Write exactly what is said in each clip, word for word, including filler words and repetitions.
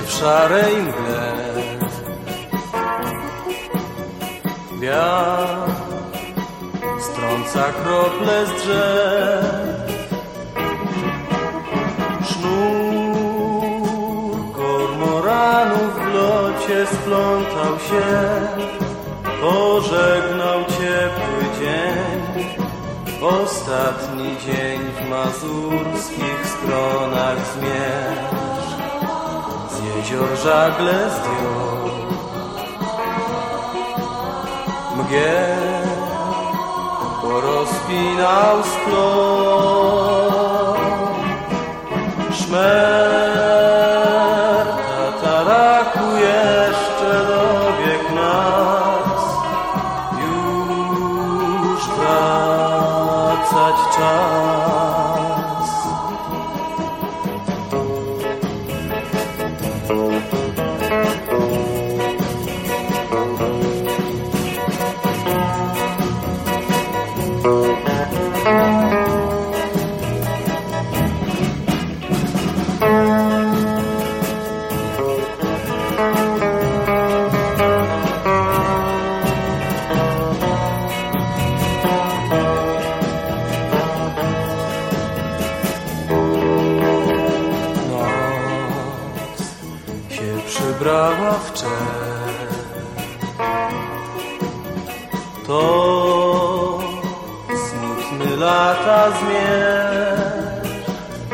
w szarej mgle. Wiatr strąca krople z drzew. Sznur kormoranów w locie splątał się. Pożegnał ciepły dzień, ostatni dzień w mazurskich stronach zmierzch. Z jezior żagle zdjął mgieł, porozpinał sklon. Szmer tataraku jeszcze dobiegł nas, już wracać czas. Przybrała w czerw, to smutny lata zmierzch.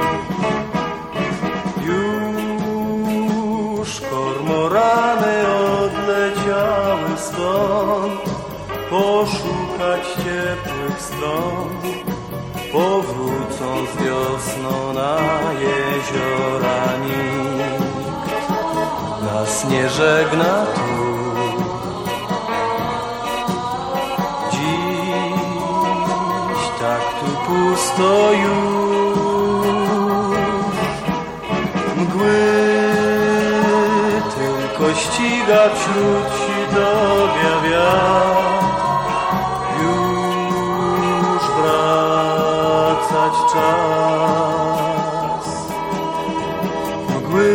Już kormorany odleciały stąd, poszukać ciepłych stron. Powrócą z wiosną na jeziora nikt nas nie żegna tu. Dziś tak tu pusto już. Mgły tylko ściga wśród sidowia wiatr. Już wracać czas. Mgły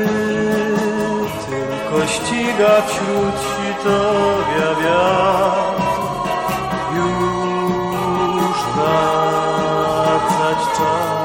ściga wśród sidowia wiatr. Już wracać czas.